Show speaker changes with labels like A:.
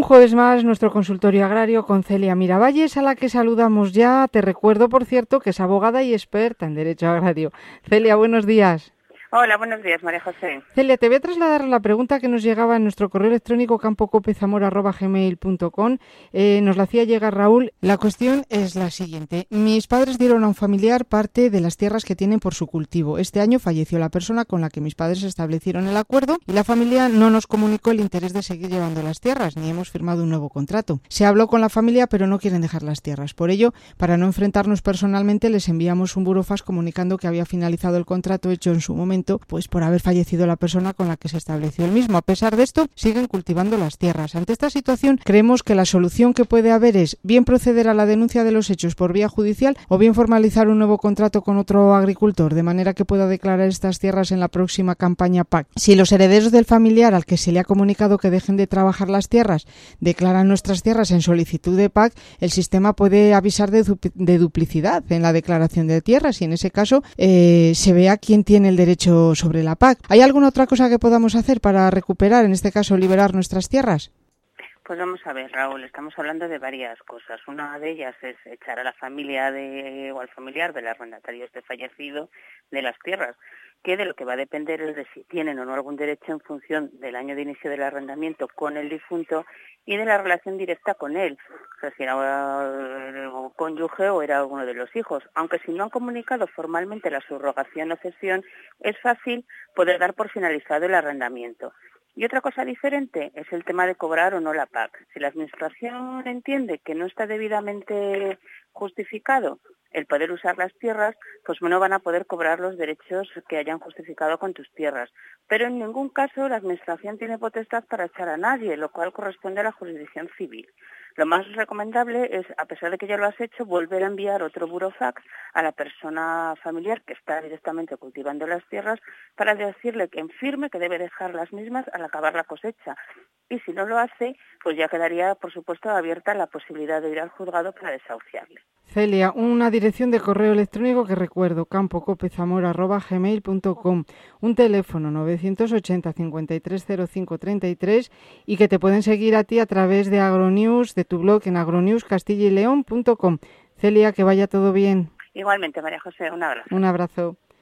A: jueves más, nuestro consultorio agrario con Celia Miravalles, a la que saludamos ya. Te recuerdo, por cierto, que es abogada y experta en Derecho Agrario. Celia, buenos días.
B: Hola, buenos días, María José.
A: Celia, te voy a trasladar la pregunta que nos llegaba en nuestro correo electrónico campocopezamora@gmail.com. Nos la hacía llegar Raúl. La cuestión es la siguiente. Mis padres dieron a un familiar parte de las tierras que tienen por su cultivo. Este año falleció la persona con la que mis padres establecieron el acuerdo y la familia no nos comunicó el interés de seguir llevando las tierras, ni hemos firmado un nuevo contrato. Se habló con la familia, pero no quieren dejar las tierras. Por ello, para no enfrentarnos personalmente, les enviamos un burofax comunicando que había finalizado el contrato hecho en su momento, pues por haber fallecido la persona con la que se estableció el mismo. A pesar de esto, siguen cultivando las tierras. Ante esta situación, creemos que la solución que puede haber es bien proceder a la denuncia de los hechos por vía judicial o bien formalizar un nuevo contrato con otro agricultor, de manera que pueda declarar estas tierras en la próxima campaña PAC. Si los herederos del familiar al que se le ha comunicado que dejen de trabajar las tierras declaran nuestras tierras en solicitud de PAC, el sistema puede avisar de duplicidad en la declaración de tierras y en ese caso se vea quién tiene el derecho sobre la PAC. ¿Hay alguna otra cosa que podamos hacer para recuperar, en este caso, liberar nuestras tierras?
B: Pues vamos a ver, Raúl, estamos hablando de varias cosas. Una de ellas es echar a la familia o al familiar del arrendatario fallecido de las tierras, que de lo que va a depender es de si tienen o no algún derecho en función del año de inicio del arrendamiento con el difunto y de la relación directa con él, o sea, si era el cónyuge o era alguno de los hijos. Aunque si no han comunicado formalmente la subrogación o cesión, es fácil poder dar por finalizado el arrendamiento. Y otra cosa diferente es el tema de cobrar o no la PAC. Si la Administración entiende que no está debidamente justificado el poder usar las tierras, pues no van a poder cobrar los derechos que hayan justificado con tus tierras. Pero en ningún caso la Administración tiene potestad para echar a nadie, lo cual corresponde a la jurisdicción civil. Lo más recomendable es, a pesar de que ya lo has hecho, volver a enviar otro burofax a la persona familiar que está directamente cultivando las tierras para decirle que en firme que debe dejar las mismas al acabar la cosecha. Y si no lo hace, pues ya quedaría, por supuesto, abierta la posibilidad de ir al juzgado para desahuciarle.
A: Celia, una dirección de correo electrónico que recuerdo, campocopezamora@gmail.com, un teléfono 980 530533 y que te pueden seguir a ti a través de Agronews, de tu blog en agronewscastillaleon.com. Celia, que vaya todo bien.
B: Igualmente, María José, un abrazo.
A: Un abrazo.